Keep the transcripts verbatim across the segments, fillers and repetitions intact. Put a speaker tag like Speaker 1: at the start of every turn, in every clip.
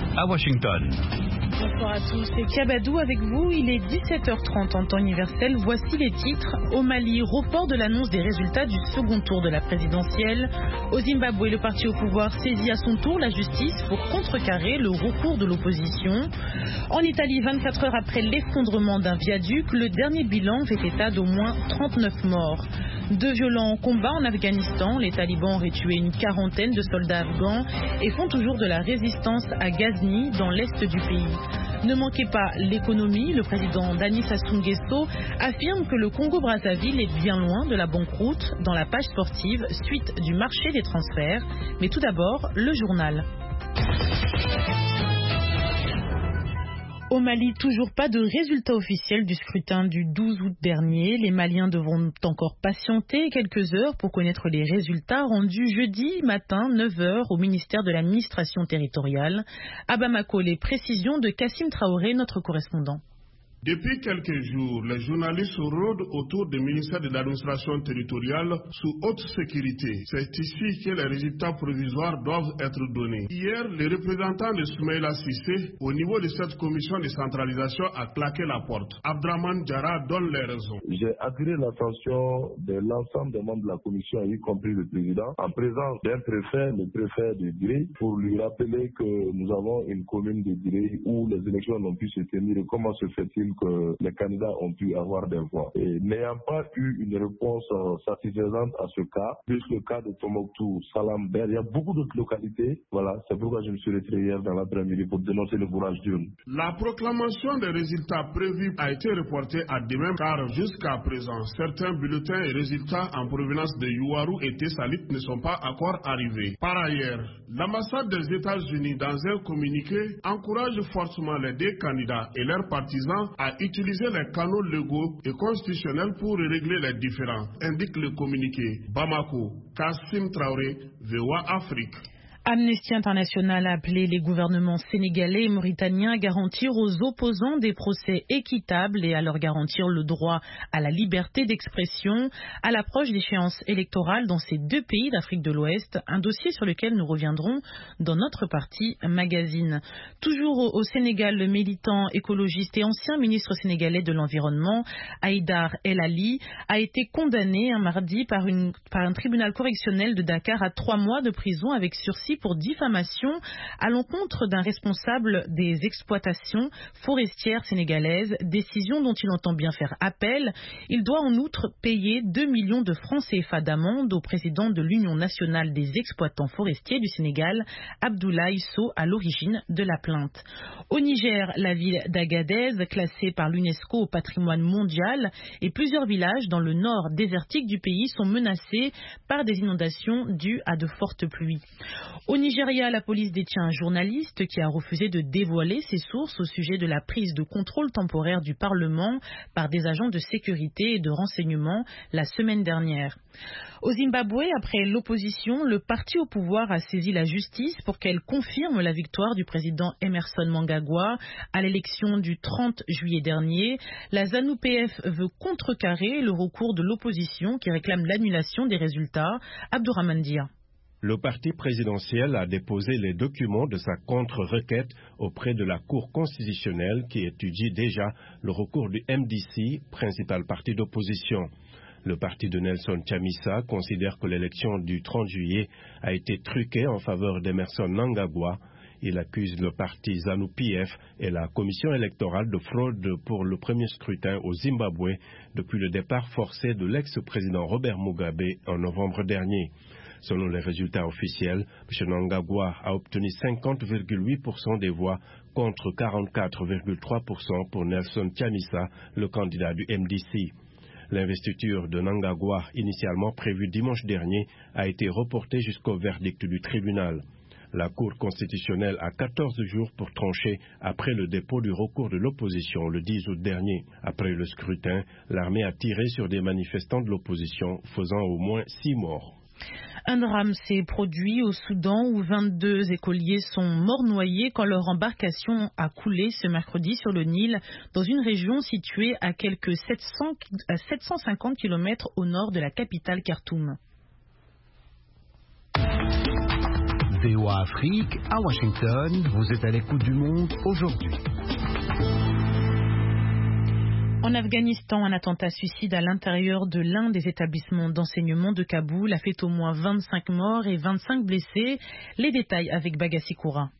Speaker 1: à Washington.
Speaker 2: Bonsoir à tous, c'est Kabadou avec vous. Il est dix-sept heures trente en temps universel. Voici les titres. Au Mali, report de l'annonce des résultats du second tour de la présidentielle. Au Zimbabwe, le parti au pouvoir saisit à son tour la justice pour contrecarrer le recours de l'opposition. En Italie, vingt-quatre heures après l'effondrement d'un viaduc, le dernier bilan fait état d'au moins trente-neuf morts. De violents combats en Afghanistan. Les talibans auraient tué une quarantaine de soldats afghans et font toujours de la résistance à Ghazni, dans l'est du pays. Ne manquez pas l'économie. Le président Denis Sassou Nguesso affirme que le Congo-Brazzaville est bien loin de la banqueroute dans la page sportive suite du marché des transferts. Mais tout d'abord, le journal. Au Mali, toujours pas de résultat officiel du scrutin du douze août dernier. Les Maliens devront encore patienter quelques heures pour connaître les résultats rendus jeudi matin, neuf heures, au ministère de l'administration territoriale. À Bamako, les précisions de Kassim Traoré, notre correspondant.
Speaker 3: Depuis quelques jours, les journalistes rôdent autour du ministère de l'administration territoriale sous haute sécurité. C'est ici que les résultats provisoires doivent être donnés. Hier, les représentants de Soumaïla Cissé, au niveau de cette commission de centralisation, a claqué la porte. Abdraman Diarra donne les raisons.
Speaker 4: J'ai attiré l'attention de l'ensemble des membres de la commission, y compris le président, en présence d'un préfet, le préfet de Diré, pour lui rappeler que nous avons une commune de Diré où les élections n'ont pu se tenir. Et comment se fait-il que les candidats ont pu avoir des voix. Et n'ayant pas eu une réponse euh, satisfaisante à ce cas, plus le cas de Tombouctou, Salamber, il y a beaucoup d'autres localités. Voilà, c'est pourquoi je me suis retiré hier dans l'après-midi pour dénoncer le bourrage d'urne.
Speaker 3: La proclamation des résultats prévus a été reportée à demain car jusqu'à présent, certains bulletins et résultats en provenance de Youarou et Tessalit ne sont pas encore arrivés. Par ailleurs, l'ambassade des États-Unis, dans un communiqué, encourage fortement les deux candidats et leurs partisans à utiliser les canaux légaux et constitutionnels pour régler les différends, indique le communiqué. Bamako, Kassim Traoré, V O A Afrique.
Speaker 2: Amnesty International a appelé les gouvernements sénégalais et mauritaniens à garantir aux opposants des procès équitables et à leur garantir le droit à la liberté d'expression à l'approche d'échéances électorales dans ces deux pays d'Afrique de l'Ouest, un dossier sur lequel nous reviendrons dans notre partie magazine. Toujours au Sénégal, le militant écologiste et ancien ministre sénégalais de l'Environnement, Haïdar El Ali, a été condamné un mardi par, une, par un tribunal correctionnel de Dakar à trois mois de prison avec sursis pour diffamation à l'encontre d'un responsable des exploitations forestières sénégalaises, décision dont il entend bien faire appel. Il doit en outre payer deux millions de francs C F A d'amende au président de l'Union nationale des exploitants forestiers du Sénégal, Abdoulaye Sow, à l'origine de la plainte. Au Niger, la ville d'Agadez, classée par l'UNESCO au patrimoine mondial, et plusieurs villages dans le nord désertique du pays sont menacés par des inondations dues à de fortes pluies. Au Nigeria, la police détient un journaliste qui a refusé de dévoiler ses sources au sujet de la prise de contrôle temporaire du Parlement par des agents de sécurité et de renseignement la semaine dernière. Au Zimbabwe, après l'opposition, le parti au pouvoir a saisi la justice pour qu'elle confirme la victoire du président Emerson Mnangagwa à l'élection du trente juillet dernier. La ZANU P F veut contrecarrer le recours de l'opposition qui réclame l'annulation des résultats. Abdourahmane Dia.
Speaker 5: Le parti présidentiel a déposé les documents de sa contre-requête auprès de la Cour constitutionnelle qui étudie déjà le recours du M D C, principal parti d'opposition. Le parti de Nelson Chamisa considère que l'élection du trente juillet a été truquée en faveur d'Emerson Mnangagwa. Il accuse le parti ZANU P F et la commission électorale de fraude pour le premier scrutin au Zimbabwe depuis le départ forcé de l'ex-président Robert Mugabe en novembre dernier. Selon les résultats officiels, M. Mnangagwa a obtenu cinquante virgule huit pour cent des voix contre quarante-quatre virgule trois pour cent pour Nelson Chamisa, le candidat du M D C. L'investiture de Mnangagwa, initialement prévue dimanche dernier, a été reportée jusqu'au verdict du tribunal. La Cour constitutionnelle a quatorze jours pour trancher après le dépôt du recours de l'opposition le dix août dernier. Après le scrutin, l'armée a tiré sur des manifestants de l'opposition, faisant au moins six morts.
Speaker 2: Un drame s'est produit au Soudan où vingt-deux écoliers sont morts noyés quand leur embarcation a coulé ce mercredi sur le Nil dans une région située à quelques sept cents à sept cent cinquante kilomètres au nord de la capitale Khartoum.
Speaker 1: V O A Afrique, à Washington, vous êtes à l'écoute du monde aujourd'hui.
Speaker 2: En Afghanistan, un attentat suicide à l'intérieur de l'un des établissements d'enseignement de Kaboul a fait au moins vingt-cinq morts et vingt-cinq blessés. Les détails avec Bagassi Koura.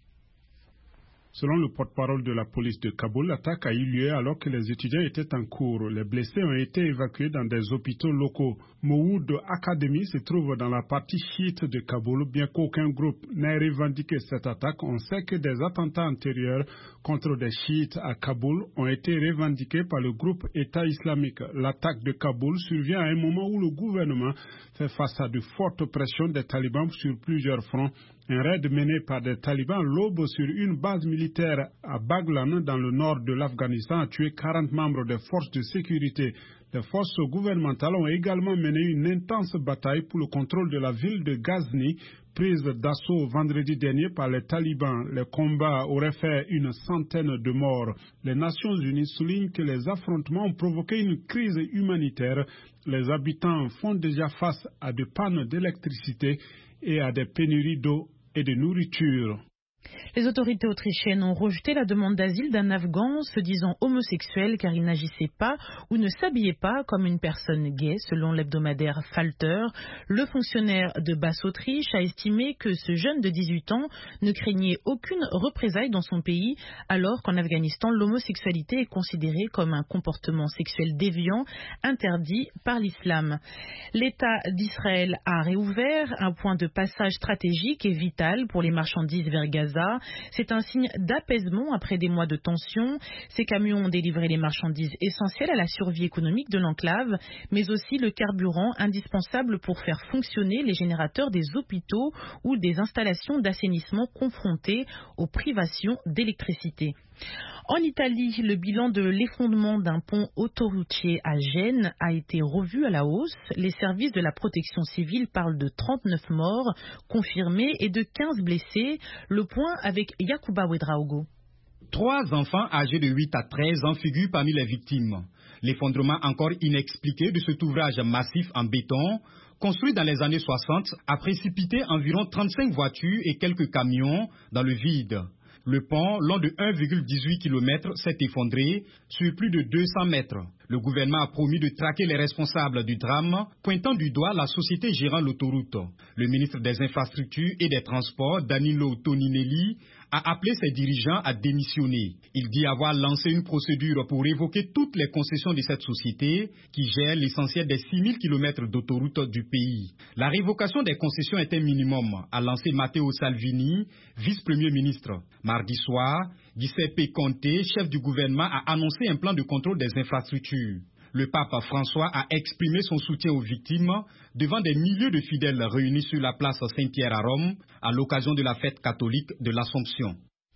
Speaker 6: Selon le porte-parole de la police de Kaboul, l'attaque a eu lieu alors que les étudiants étaient en cours. Les blessés ont été évacués dans des hôpitaux locaux. Mohoud Academy se trouve dans la partie chiite de Kaboul. Bien qu'aucun groupe n'ait revendiqué cette attaque, on sait que des attentats antérieurs contre des chiites à Kaboul ont été revendiqués par le groupe État islamique. L'attaque de Kaboul survient à un moment où le gouvernement fait face à de fortes pressions des talibans sur plusieurs fronts. Un raid mené par des talibans l'aube sur une base militaire à Baghlan dans le nord de l'Afghanistan a tué quarante membres des forces de sécurité. Les forces gouvernementales ont également mené une intense bataille pour le contrôle de la ville de Ghazni, prise d'assaut vendredi dernier par les talibans. Les combats auraient fait une centaine de morts. Les Nations Unies soulignent que les affrontements ont provoqué une crise humanitaire. Les habitants font déjà face à des pannes d'électricité et à des pénuries d'eau et de nourriture.
Speaker 2: Les autorités autrichiennes ont rejeté la demande d'asile d'un Afghan se disant homosexuel car il n'agissait pas ou ne s'habillait pas comme une personne gay, selon l'hebdomadaire Falter. Le fonctionnaire de Basse-Autriche a estimé que ce jeune de dix-huit ans ne craignait aucune représaille dans son pays, alors qu'en Afghanistan, l'homosexualité est considérée comme un comportement sexuel déviant interdit par l'islam. L'État d'Israël a réouvert un point de passage stratégique et vital pour les marchandises vers Gaza. C'est un signe d'apaisement après des mois de tension. Ces camions ont délivré les marchandises essentielles à la survie économique de l'enclave, mais aussi le carburant indispensable pour faire fonctionner les générateurs des hôpitaux ou des installations d'assainissement confrontées aux privations d'électricité. En Italie, le bilan de l'effondrement d'un pont autoroutier à Gênes a été revu à la hausse. Les services de la protection civile parlent de trente-neuf morts confirmés et de quinze blessés. Le point avec Yacouba Ouedraogo.
Speaker 7: Trois enfants âgés de huit à treize ans figurent parmi les victimes. L'effondrement encore inexpliqué de cet ouvrage massif en béton, construit dans les années soixante, a précipité environ trente-cinq voitures et quelques camions dans le vide. Le pont, long de un virgule dix-huit kilomètres, s'est effondré sur plus de deux cents mètres. Le gouvernement a promis de traquer les responsables du drame, pointant du doigt la société gérant l'autoroute. Le ministre des Infrastructures et des Transports, Danilo Toninelli, a appelé ses dirigeants à démissionner. Il dit avoir lancé une procédure pour révoquer toutes les concessions de cette société qui gère l'essentiel des six mille kilomètres d'autoroute du pays. La révocation des concessions est un minimum, a lancé Matteo Salvini, vice-premier ministre. Mardi soir, Giuseppe Conte, chef du gouvernement, a annoncé un plan de contrôle des infrastructures. Le pape François a exprimé son soutien aux victimes devant des milliers de fidèles réunis sur la place Saint-Pierre à Rome à l'occasion de la fête catholique de l'Assomption.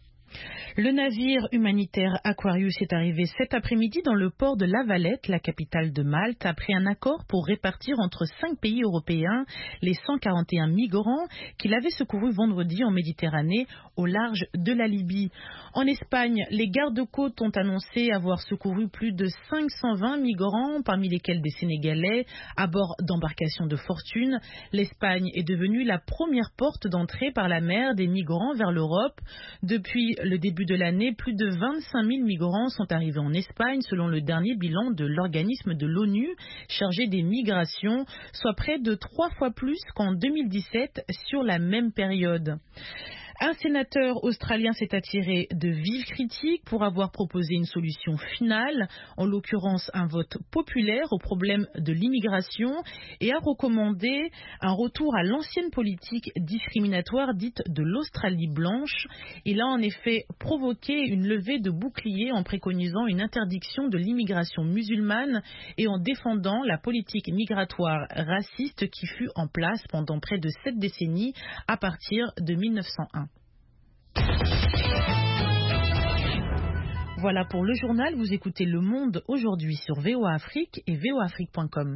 Speaker 2: Le navire humanitaire Aquarius est arrivé cet après-midi dans le port de La Valette, la capitale de Malte, après un accord pour répartir entre cinq pays européens les cent quarante et un migrants qu'il avait secourus vendredi en Méditerranée au large de la Libye. En Espagne, les gardes-côtes ont annoncé avoir secouru plus de cinq cent vingt migrants, parmi lesquels des Sénégalais, à bord d'embarcations de fortune. L'Espagne est devenue la première porte d'entrée par la mer des migrants vers l'Europe. Depuis le début de l'année, plus de vingt-cinq mille migrants sont arrivés en Espagne, selon le dernier bilan de l'organisme de l'ONU chargé des migrations, soit près de trois fois plus qu'en deux mille dix-sept sur la même période. Un sénateur australien s'est attiré de vives critiques pour avoir proposé une solution finale, en l'occurrence un vote populaire au problème de l'immigration, et a recommandé un retour à l'ancienne politique discriminatoire dite de l'Australie blanche. Il a en effet provoqué une levée de boucliers en préconisant une interdiction de l'immigration musulmane et en défendant la politique migratoire raciste qui fut en place pendant près de sept décennies à partir de mille neuf cent un. Voilà pour le journal, vous écoutez Le Monde aujourd'hui sur V O A Afrique et v o a afrique point com.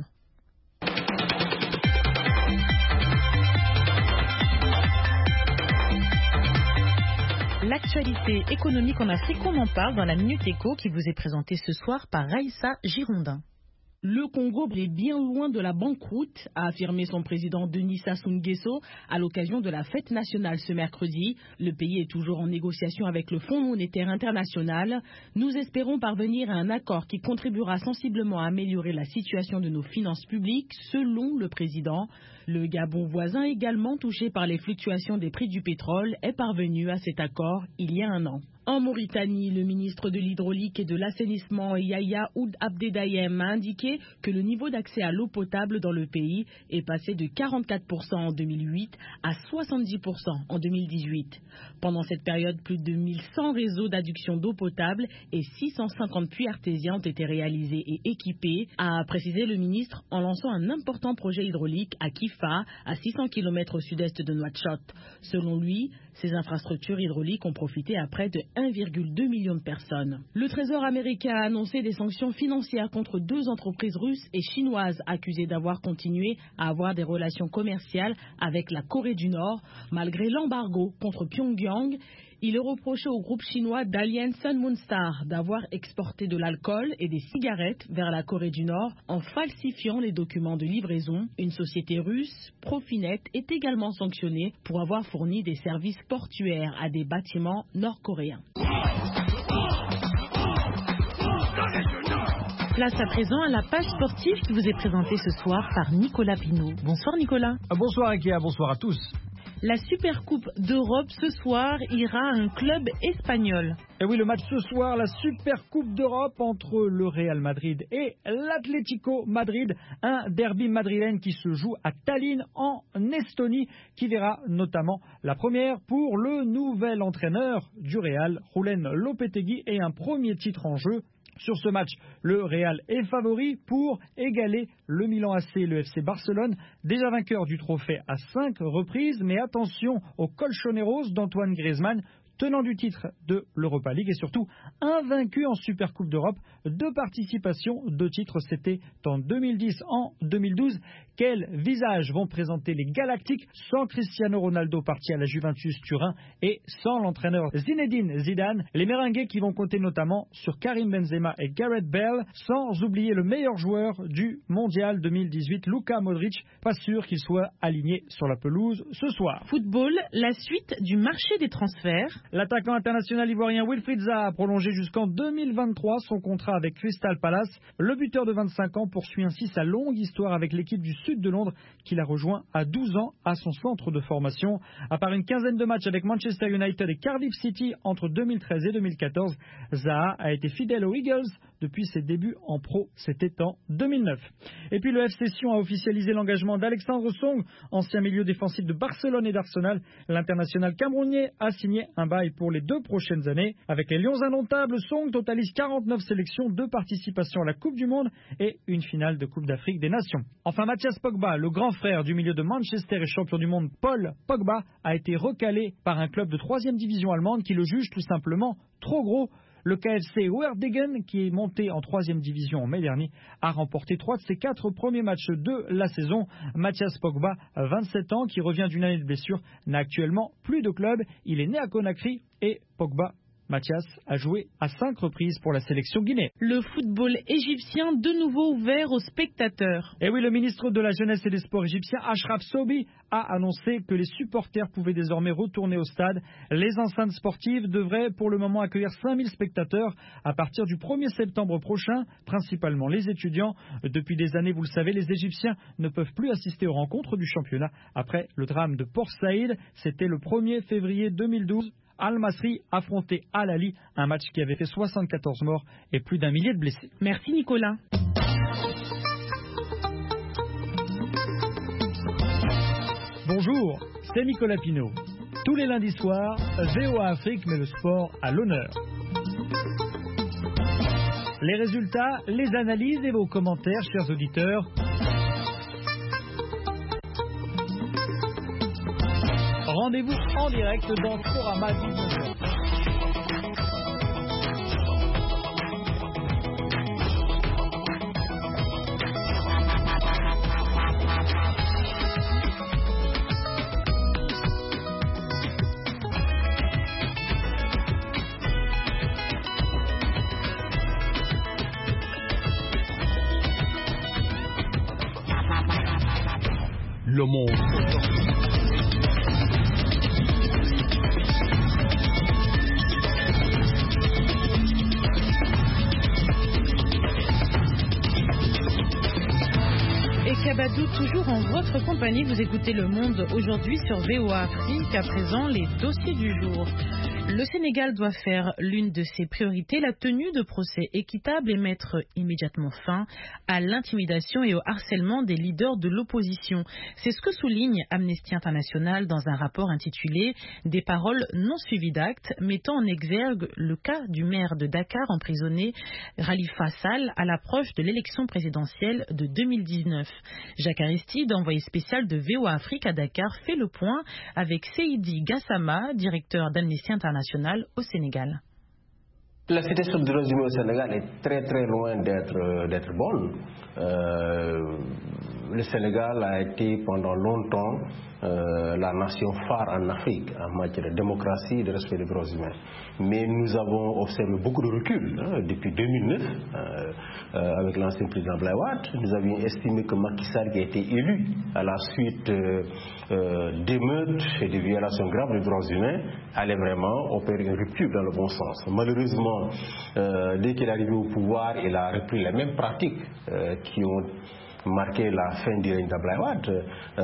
Speaker 2: L'actualité économique en Afrique, on en parle dans la Minute Éco qui vous est présentée ce soir par Raïssa Girondin.
Speaker 8: Le Congo est bien loin de la banqueroute, a affirmé son président Denis Sassou Nguesso à l'occasion de la fête nationale ce mercredi. Le pays est toujours en négociation avec le Fonds monétaire international. Nous espérons parvenir à un accord qui contribuera sensiblement à améliorer la situation de nos finances publiques, selon le président. Le Gabon voisin, également touché par les fluctuations des prix du pétrole, est parvenu à cet accord il y a un an. En Mauritanie, le ministre de l'Hydraulique et de l'Assainissement, Yahya Ould Abdeldaïem, a indiqué que le niveau d'accès à l'eau potable dans le pays est passé de quarante-quatre pour cent en deux mille huit à soixante-dix pour cent en deux mille dix-huit. Pendant cette période, plus de mille cent réseaux d'adduction d'eau potable et six cent cinquante puits artésiens ont été réalisés et équipés, a précisé le ministre en lançant un important projet hydraulique à Kifa, à six cents kilomètres au sud-est de Nouakchott. Selon lui, ces infrastructures hydrauliques ont profité à près de un virgule deux million de personnes. Le Trésor américain a annoncé des sanctions financières contre deux entreprises russes et chinoises accusées d'avoir continué à avoir des relations commerciales avec la Corée du Nord, malgré l'embargo contre Pyongyang. Il est reproché au groupe chinois Dalian Sun Moonstar d'avoir exporté de l'alcool et des cigarettes vers la Corée du Nord en falsifiant les documents de livraison. Une société russe, Profinet, est également sanctionnée pour avoir fourni des services portuaires à des bâtiments nord-coréens.
Speaker 2: Place à présent à la page sportive qui vous est présentée ce soir par Nicolas Pinault. Bonsoir Nicolas.
Speaker 9: Bonsoir Ikea, bonsoir à tous.
Speaker 2: La Supercoupe d'Europe ce soir ira à un club espagnol.
Speaker 9: Et oui, le match ce soir, la Supercoupe d'Europe entre le Real Madrid et l'Atlético Madrid, un derby madrilène qui se joue à Tallinn en Estonie, qui verra notamment la première pour le nouvel entraîneur du Real, Julen Lopetegui, et un premier titre en jeu. Sur ce match, le Real est favori pour égaler le Milan A C et le F C Barcelone, déjà vainqueur du trophée à cinq reprises. Mais attention aux colchoneros d'Antoine Griezmann, tenant du titre de l'Europa League et surtout invaincu en Supercoupe d'Europe. Deux participations, deux titres, c'était en deux mille dix, en deux mille douze. Quel visage vont présenter les Galactiques sans Cristiano Ronaldo parti à la Juventus Turin et sans l'entraîneur Zinedine Zidane? Les Merengues qui vont compter notamment sur Karim Benzema et Gareth Bale, sans oublier le meilleur joueur du Mondial deux mille dix-huit, Luka Modric. Pas sûr qu'il soit aligné sur la pelouse ce soir.
Speaker 2: Football, la suite du marché des transferts.
Speaker 9: L'attaquant international ivoirien Wilfried Zaha a prolongé jusqu'en deux mille vingt-trois son contrat avec Crystal Palace. Le buteur de vingt-cinq ans poursuit ainsi sa longue histoire avec l'équipe du sud de Londres qu'il a rejoint à douze ans à son centre de formation. À part une quinzaine de matchs avec Manchester United et Cardiff City entre deux mille treize et deux mille quatorze, Zaha a été fidèle aux Eagles depuis ses débuts en pro, c'était en deux mille neuf. Et puis le F C Sion a officialisé l'engagement d'Alexandre Song, ancien milieu défensif de Barcelone et d'Arsenal. L'international camerounais a signé un bail pour les deux prochaines années. Avec les Lions indomptables, Song totalise quarante-neuf sélections, deux participations à la Coupe du Monde et une finale de Coupe d'Afrique des Nations. Enfin, Mathias Pogba, le grand frère du milieu de Manchester et champion du monde Paul Pogba, a été recalé par un club de troisième division allemande qui le juge tout simplement trop gros. Le K F C Uerdingen, qui est monté en troisième division en mai dernier, a remporté trois de ses quatre premiers matchs de la saison. Mathias Pogba, vingt-sept ans, qui revient d'une année de blessure, n'a actuellement plus de club. Il est né à Conakry et Pogba, Mathias, a joué à cinq reprises pour la sélection guinéenne.
Speaker 2: Le football égyptien de nouveau ouvert aux spectateurs.
Speaker 9: Et oui, le ministre de la Jeunesse et des Sports égyptien, Achraf Soubi, a annoncé que les supporters pouvaient désormais retourner au stade. Les enceintes sportives devraient pour le moment accueillir cinq mille spectateurs à partir du premier septembre prochain, principalement les étudiants. Depuis des années, vous le savez, les Égyptiens ne peuvent plus assister aux rencontres du championnat. Après le drame de Port Saïd, c'était le premier février deux mille douze. Al-Masri affrontait Al-Ali, un match qui avait fait soixante-quatorze morts et plus d'un millier de blessés.
Speaker 2: Merci Nicolas.
Speaker 9: Bonjour, c'est Nicolas Pinault. Tous les lundis soirs, V O A Afrique met le sport à l'honneur. Les résultats, les analyses et vos commentaires, chers auditeurs. Rendez-vous en direct dans Sporama dix-neuf heures.
Speaker 1: Le Monde.
Speaker 2: Kabadou, toujours en votre compagnie, vous écoutez Le Monde aujourd'hui sur V O A Afrique. À présent, les dossiers du jour. Le Sénégal doit faire l'une de ses priorités, la tenue de procès équitables et mettre immédiatement fin à l'intimidation et au harcèlement des leaders de l'opposition. C'est ce que souligne Amnesty International dans un rapport intitulé « Des paroles non suivies d'actes » mettant en exergue le cas du maire de Dakar emprisonné Khalifa Sall à l'approche de l'élection présidentielle de deux mille dix-neuf. Jacques Aristide, envoyé spécial de V O A Afrique à Dakar, fait le point avec Seydi Gassama, directeur d'Amnesty International au Sénégal.
Speaker 10: La situation des droits humains au Sénégal est très très loin d'être d'être bonne. Euh, le Sénégal a été pendant longtemps euh, la nation phare en Afrique en matière de démocratie et de respect des droits humains. Mais nous avons observé beaucoup de recul hein, depuis deux mille neuf euh, euh, avec l'ancien président Abdoulaye Wade. Nous avions estimé que Macky Sall, qui a été élu à la suite euh, euh, d'émeutes et de violations graves des droits humains, allait vraiment opérer une rupture dans le bon sens. Malheureusement, euh, dès qu'il est arrivé au pouvoir, il a repris les mêmes pratiques euh, qui ont marqué la fin du règne d'Abdoulaye Wade,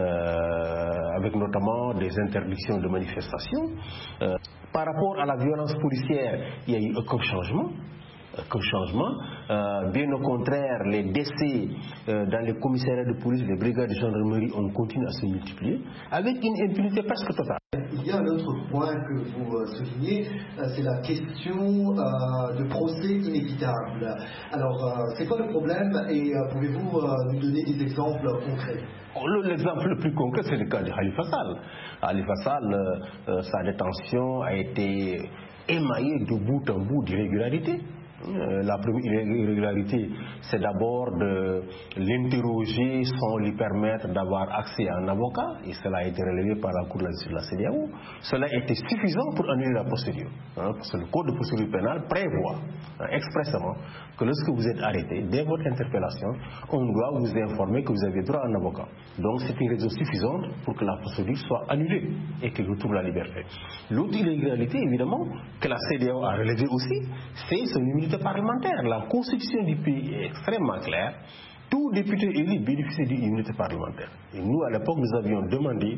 Speaker 10: euh, avec notamment des interdictions de manifestations. Euh, par rapport à la violence policière, il n'y a eu aucun changement. Aucun changement. Euh, bien au contraire, les décès euh, dans les commissariats de police, les brigades de gendarmerie ont continué à se multiplier, avec une impunité presque totale.
Speaker 11: Il y a un autre point que vous euh, soulignez, euh, c'est la question euh, de procès inéquitable. Alors, euh, c'est quoi le problème et euh, pouvez-vous euh, nous donner des exemples concrets?
Speaker 10: L'exemple le plus concret, c'est le cas de Khalifa Sall. Khalifa Sall, euh, euh, sa détention a été émaillée de bout en bout d'irrégularités. La première irrégularité, c'est d'abord de l'interroger sans lui permettre d'avoir accès à un avocat, et cela a été relevé par la Cour de la C E D E A O. Cela était suffisant pour annuler la procédure, hein, parce que le Code de procédure pénale prévoit hein, expressément que lorsque vous êtes arrêté, dès votre interpellation, on doit vous informer que vous avez droit à un avocat. Donc c'est une raison suffisante pour que la procédure soit annulée et qu'il retrouve la liberté. L'autre irrégularité, évidemment, que la C E D E A O a relevé aussi, c'est son immunité parlementaire. La constitution du pays est extrêmement claire. Tout député élu bénéficie d'une immunité parlementaire. Et nous, à l'époque, nous avions demandé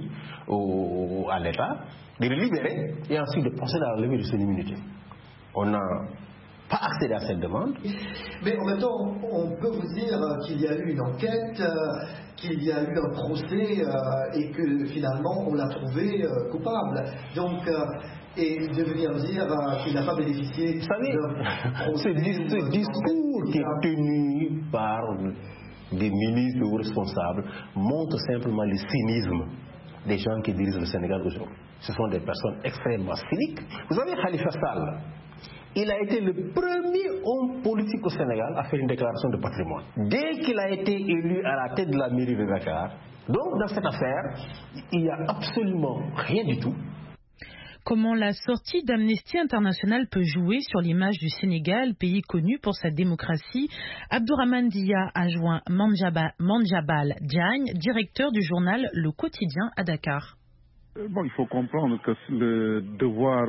Speaker 10: au, à l'État de le libérer et ensuite de procéder à la levée de son immunité. On n'a pas accédé à cette demande.
Speaker 11: Mais en même temps, on peut vous dire qu'il y a eu une enquête, euh, qu'il y a eu un procès euh, et que finalement on l'a trouvé euh, coupable. Donc, euh, et de venir dire euh, qu'il n'a pas bénéficié.
Speaker 10: Vous savez, ce, dis ce discours qui est tenu par des ministres ou responsables montre simplement le cynisme des gens qui dirigent le Sénégal aujourd'hui. Ce sont des personnes extrêmement cyniques. Vous avez Khalifa Sall. Il a été le premier homme politique au Sénégal à faire une déclaration de patrimoine. Dès qu'il a été élu à la tête de la mairie de Dakar, donc dans cette affaire, il n'y a absolument rien du tout.
Speaker 2: Comment la sortie d'Amnesty International peut jouer sur l'image du Sénégal, pays connu pour sa démocratie? Abdourahmane Dia a joint Manjabal Diagne, directeur du journal Le Quotidien à Dakar.
Speaker 12: Bon, il faut comprendre que le devoir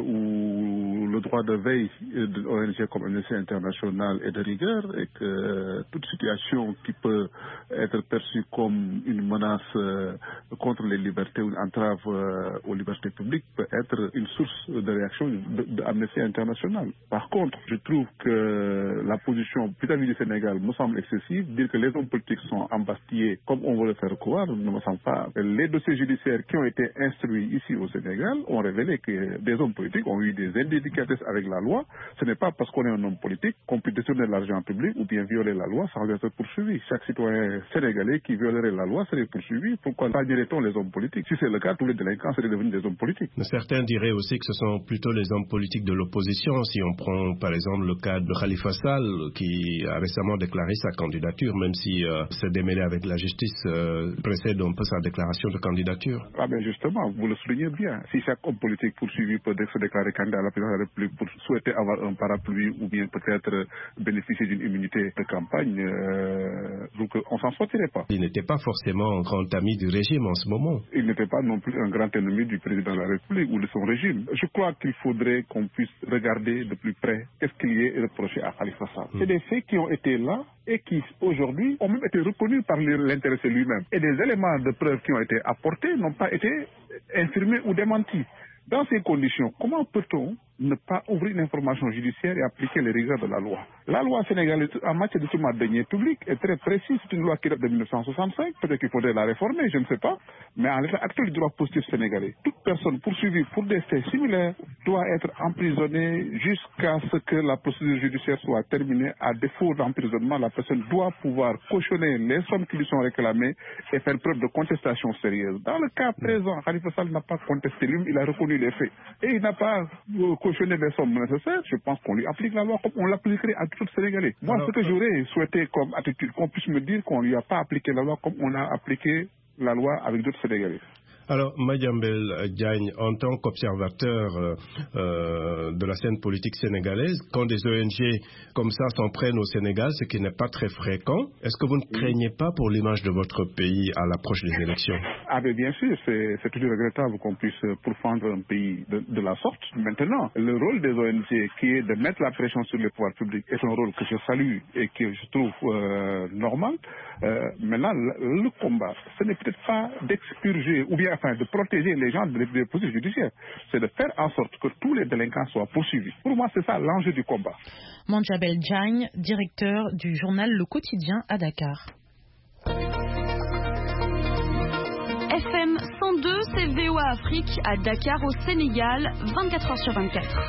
Speaker 12: ou le droit de veille de l'O N G comme Amnesty International est de rigueur et que toute situation qui peut être perçue comme une menace contre les libertés ou une entrave aux libertés publiques peut être une source de réaction de, de Amnesty International. Par contre, je trouve que la position vis-à-vis du Sénégal me semble excessive. Dire que les hommes politiques sont embastillés comme on veut le faire croire ne me semble pas. Les dossiers judiciaires qui ont été instruits ici au Sénégal ont révélé que des hommes politiques ont eu des indélicatesses avec la loi. Ce n'est pas parce qu'on est un homme politique qu'on peut détourner l'argent public ou bien violer la loi sans être poursuivi. Chaque citoyen sénégalais qui violerait la loi serait poursuivi. Pourquoi bannirait-on les hommes politiques? Si c'est le cas, tous les délinquants seraient devenus des hommes politiques.
Speaker 5: Certains diraient aussi que ce sont plutôt les hommes politiques de l'opposition. Si on prend par exemple le cas de Khalifa Sall qui a récemment déclaré sa candidature, même si euh, se démêler avec la justice euh, précède un peu sa déclaration de candidature.
Speaker 12: Ah ben justement, vous le soulignez bien. Si chaque homme politique poursuivi peut se déclarer candidat à la présidence de la plus pour souhaiter avoir un parapluie ou bien peut-être bénéficier d'une immunité de campagne, euh, donc on s'en sortirait pas.
Speaker 5: Il n'était pas forcément un grand ami du régime en ce moment.
Speaker 12: Il n'était pas non plus un grand ennemi du président de la République ou de son régime. Je crois qu'il faudrait qu'on puisse regarder de plus près qu'est-ce qu'il y est reproché à Khalifa Sall. Mm. C'est des faits qui ont été là et qui aujourd'hui ont même été reconnus par l'intéressé lui-même. Et des éléments de preuve qui ont été apportés n'ont pas été infirmés ou démentis. Dans ces conditions, comment peut-on ne pas ouvrir une information judiciaire et appliquer les rigueurs de la loi? La loi sénégalaise en matière de tourment de deniers publics est très précise. C'est une loi qui date de mille neuf cent soixante-cinq. Peut-être qu'il faudrait la réformer, je ne sais pas. Mais en l'état actuel du droit positif sénégalais, toute personne poursuivie pour des faits similaires doit être emprisonnée jusqu'à ce que la procédure judiciaire soit terminée. À défaut d'emprisonnement, la personne doit pouvoir cautionner les sommes qui lui sont réclamées et faire preuve de contestation sérieuse. Dans le cas présent, Khalifa Sall n'a pas contesté, lui, il a reconnu les faits. Et il n'a pas euh, cautionner les sommes nécessaires, je pense qu'on lui applique la loi comme on l'appliquerait à tout Sénégalais. Moi, alors, ce que j'aurais souhaité comme attitude, qu'on puisse me dire qu'on ne lui a pas appliqué la loi comme on a appliqué la loi avec d'autres Sénégalais.
Speaker 5: Alors, Madiambel Diagne, en tant qu'observateur euh, euh, de la scène politique sénégalaise, quand des O N G comme ça s'en prennent au Sénégal, ce qui n'est pas très fréquent, est-ce que vous ne craignez pas pour l'image de votre pays à l'approche des élections?
Speaker 12: Ah mais bien sûr, c'est, c'est toujours regrettable qu'on puisse pourfendre un pays de, de la sorte. Maintenant, le rôle des O N G qui est de mettre la pression sur les pouvoirs publics est un rôle que je salue et que je trouve euh, normal. Euh, maintenant, le, le combat, ce n'est peut-être pas d'expurger ou bien enfin de protéger les gens des de procédures judiciaires, c'est de faire en sorte que tous les délinquants soient poursuivis. Pour moi, c'est ça l'enjeu du combat.
Speaker 2: Madiambel Diagne, directeur du journal Le Quotidien à Dakar.
Speaker 13: F M cent deux, c'est V O A Afrique à Dakar au Sénégal, vingt-quatre heures sur vingt-quatre.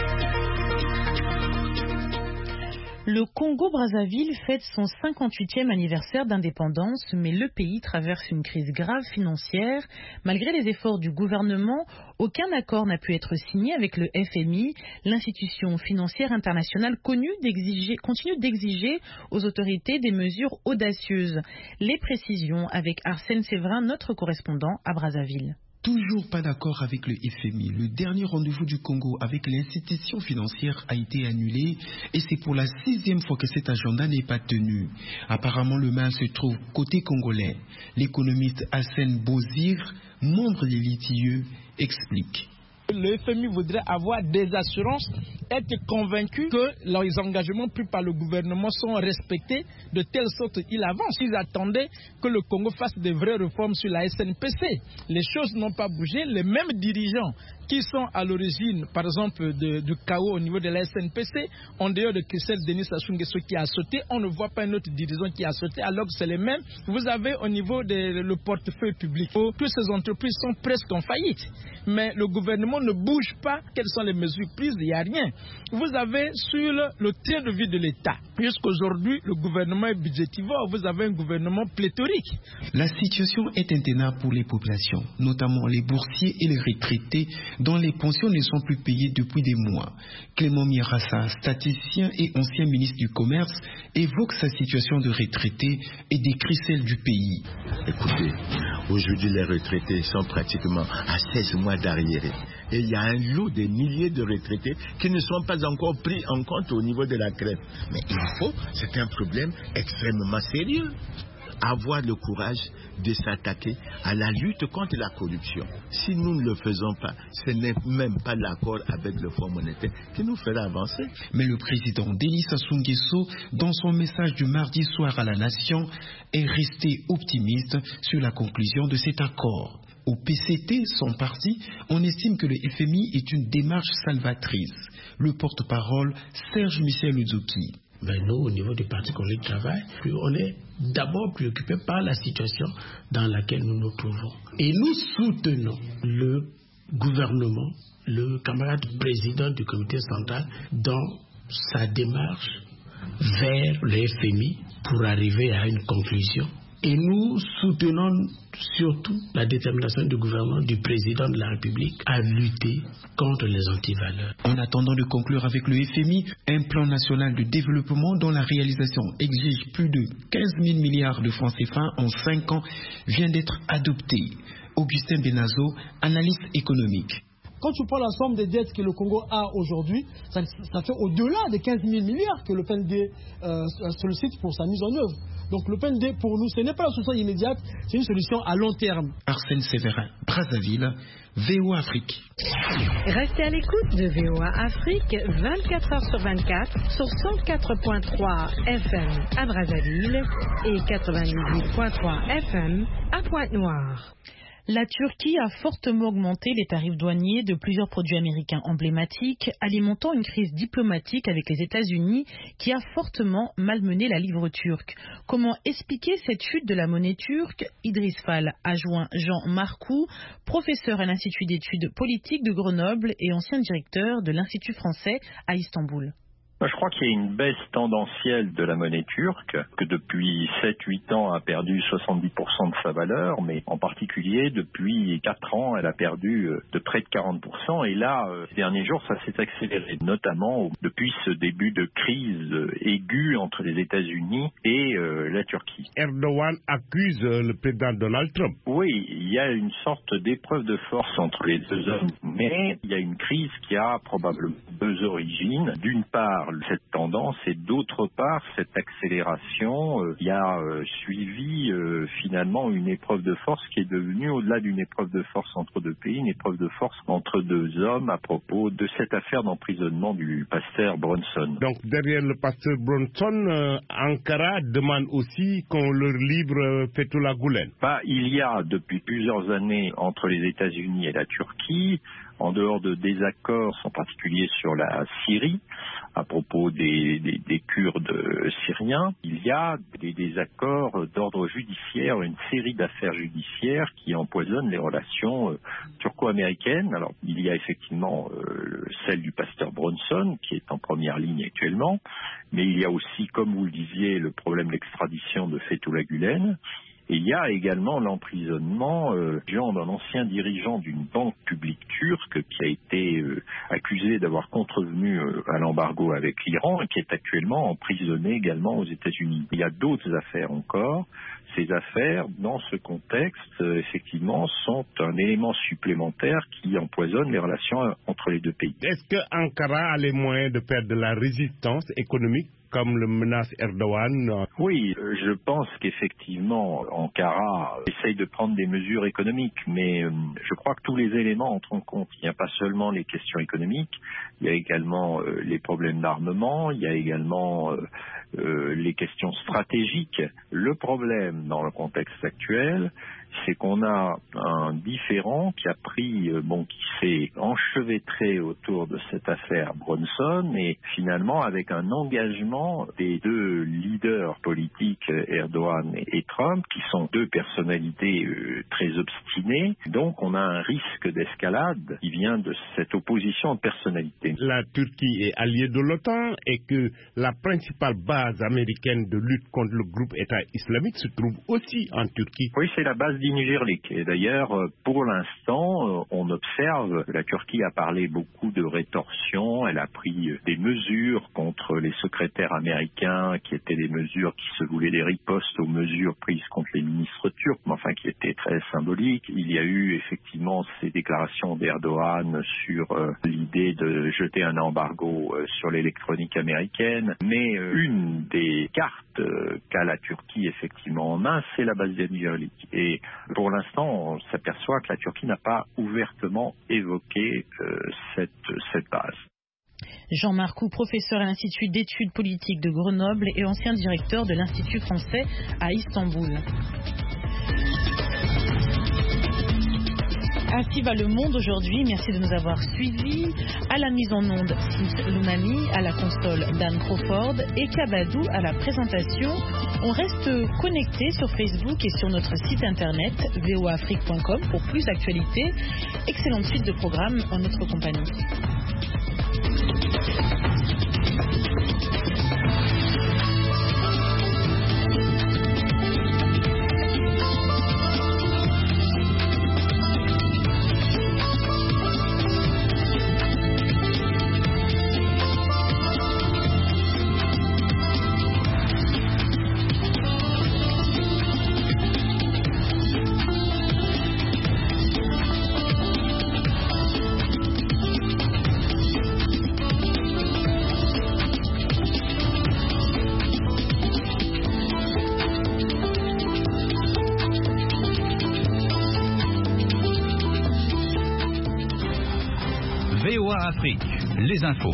Speaker 2: Le Congo-Brazzaville fête son cinquante-huitième anniversaire d'indépendance, mais le pays traverse une crise grave financière. Malgré les efforts du gouvernement, aucun accord n'a pu être signé avec le F M I. L'institution financière internationale connue d'exiger, continue d'exiger aux autorités des mesures audacieuses. Les précisions avec Arsène Séverin, notre correspondant à Brazzaville.
Speaker 14: Toujours pas d'accord avec le F M I. Le dernier rendez-vous du Congo avec l'institution financière a été annulé et c'est pour la sixième fois que cet agenda n'est pas tenu. Apparemment, le mal se trouve côté congolais. L'économiste Hassan Bozir, membre de l'I T I E, explique.
Speaker 15: Le F M I voudrait avoir des assurances, être convaincu que les engagements pris par le gouvernement sont respectés de telle sorte qu'il avance. Ils attendaient que le Congo fasse de vraies réformes sur la S N P C. Les choses n'ont pas bougé. Les mêmes dirigeants qui sont à l'origine, par exemple, de, du chaos au niveau de la S N P C, en dehors de Christelle Denis Sassou Nguesso qui a sauté, on ne voit pas un autre dirigeant qui a sauté, alors que c'est les mêmes. Vous avez au niveau de le portefeuille public, toutes ces entreprises sont presque en faillite. Mais le gouvernement ne bouge pas. Quelles sont les mesures prises? Il n'y a rien. Vous avez sur le, le train de vie de l'État. Jusqu'aujourd'hui, le gouvernement est budgétivore. Vous avez un gouvernement pléthorique.
Speaker 14: La situation est intenable pour les populations, notamment les boursiers et les retraités dont les pensions ne sont plus payées depuis des mois. Clément Mirassa, statisticien et ancien ministre du Commerce, évoque sa situation de retraité et décrit celle du pays.
Speaker 16: Écoutez, aujourd'hui les retraités sont pratiquement à seize mois d'arriérés. Et il y a un lot de milliers de retraités qui ne sont pas encore pris en compte au niveau de la crête. Mais il faut, c'est un problème extrêmement sérieux, avoir le courage de s'attaquer à la lutte contre la corruption. Si nous ne le faisons pas, ce n'est même pas l'accord avec le Fonds monétaire qui nous fera avancer.
Speaker 14: Mais le président Denis Sassou Nguesso, dans son message du mardi soir à la Nation, est resté optimiste sur la conclusion de cet accord. Au P C T, son parti, on estime que le F M I est une démarche salvatrice. Le porte-parole, Serge Michel Uzuki.
Speaker 17: Mais nous, au niveau du Parti communiste du travail, on est d'abord préoccupé par la situation dans laquelle nous nous trouvons. Et nous soutenons le gouvernement, le camarade président du comité central, dans sa démarche vers le F M I pour arriver à une conclusion. Et nous soutenons surtout la détermination du gouvernement, du président de la République à lutter contre les antivaleurs.
Speaker 14: En attendant de conclure avec le F M I, un plan national de développement dont la réalisation exige plus de quinze mille milliards de francs C F A en cinq ans vient d'être adopté. Augustin Benazo, analyste économique.
Speaker 18: quand tu prends la somme des dettes que le Congo a aujourd'hui, ça, ça fait au-delà des quinze mille milliards que le P N D euh, sollicite pour sa mise en œuvre. Donc le P N D, pour nous, ce n'est pas la solution immédiate, c'est une solution à long terme.
Speaker 14: Arsène Séverin, Brazzaville, V O A Afrique.
Speaker 19: Restez à l'écoute de V O A Afrique vingt-quatre heures sur vingt-quatre sur cent quatre virgule trois F M à Brazzaville et quatre-vingt-dix-huit virgule trois F M à Pointe-Noire.
Speaker 2: La Turquie a fortement augmenté les tarifs douaniers de plusieurs produits américains emblématiques, alimentant une crise diplomatique avec les États-Unis qui a fortement malmené la livre turque. Comment expliquer cette chute de la monnaie turque? Idriss Fall a joint Jean Marcou, professeur à l'Institut d'études politiques de Grenoble et ancien directeur de l'Institut français à Istanbul.
Speaker 20: Je crois qu'il y a une baisse tendancielle de la monnaie turque, que depuis sept huit ans a perdu soixante-dix pour cent de sa valeur, mais en particulier depuis quatre ans, elle a perdu de près de quarante pour cent. Et là, ces derniers jours, ça s'est accéléré, notamment depuis ce début de crise aiguë entre les États-Unis et euh, la Turquie.
Speaker 21: Erdogan accuse le président Donald Trump.
Speaker 20: Oui, il y a une sorte d'épreuve de force entre les deux hommes, mais il y a une crise qui a probablement deux origines. D'une part, cette tendance et d'autre part cette accélération euh, qui a euh, suivi euh, finalement une épreuve de force qui est devenue au-delà d'une épreuve de force entre deux pays, une épreuve de force entre deux hommes à propos de cette affaire d'emprisonnement du pasteur Brunson.
Speaker 21: Donc derrière le pasteur Brunson, euh, Ankara demande aussi qu'on leur livre euh, Fethullah Gülen.
Speaker 20: Bah, il y a depuis plusieurs années entre les États-Unis et la Turquie, en dehors de désaccords, en particulier sur la Syrie, à propos des, des, des Kurdes syriens, il y a des désaccords d'ordre judiciaire, une série d'affaires judiciaires qui empoisonnent les relations euh, turco-américaines. Alors, il y a effectivement euh, celle du pasteur Brunson, qui est en première ligne actuellement, mais il y a aussi, comme vous le disiez, le problème de l'extradition de Fethullah Gülen. Et il y a également l'emprisonnement euh, d'un ancien dirigeant d'une banque publique turque qui a été euh, accusé d'avoir contrevenu euh, à l'embargo avec l'Iran et qui est actuellement emprisonné également aux États-Unis. Il y a d'autres affaires encore. Ces affaires, dans ce contexte, euh, effectivement, sont un élément supplémentaire qui empoisonne les relations entre les deux pays.
Speaker 21: Est-ce que Ankara a les moyens de faire de la résistance économique comme le menace Erdogan?
Speaker 20: Oui, je pense qu'effectivement, Ankara essaye de prendre des mesures économiques, mais euh, je crois que tous les éléments entrent en compte. Il n'y a pas seulement les questions économiques, il y a également euh, les problèmes d'armement, il y a également euh, euh, les questions stratégiques. Le problème dans le contexte actuel, c'est qu'on a un différend qui a pris, euh, bon, qui s'est enchevêtré autour de cette affaire Brunson et finalement avec un engagement des deux leaders politiques, Erdogan et Trump, qui sont deux personnalités euh, très obstinées. Donc on a un risque d'escalade qui vient de cette opposition de personnalités.
Speaker 21: La Turquie est alliée de l'OTAN et que la principale base américaine de lutte contre le groupe État islamique se trouve aussi en Turquie.
Speaker 20: Oui, c'est la base d'Inujirlik. Et d'ailleurs, pour l'instant, on observe que la Turquie a parlé beaucoup de rétorsion. Elle a pris des mesures contre les secrétaires américains qui étaient des mesures qui se voulaient des ripostes aux mesures prises contre les ministres turcs, mais enfin qui étaient très symboliques. Il y a eu effectivement ces déclarations d'Erdogan sur euh, l'idée de jeter un embargo euh, sur l'électronique américaine. Mais euh, une des cartes euh, qu'a la Turquie effectivement en main, c'est la base d'Inujirlik. Et pour l'instant, on s'aperçoit que la Turquie n'a pas ouvertement évoqué euh, cette, cette base.
Speaker 2: Jean Marcou, professeur à l'Institut d'études politiques de Grenoble et ancien directeur de l'Institut français à Istanbul. Ainsi va le monde aujourd'hui. Merci de nous avoir suivis. À la mise en onde, Sis Loumani, à la console, Dan Crawford et Kabadou à la présentation. On reste connecté sur Facebook et sur notre site internet v o afrique point com pour plus d'actualités. Excellente suite de programme en notre compagnie.
Speaker 4: les infos.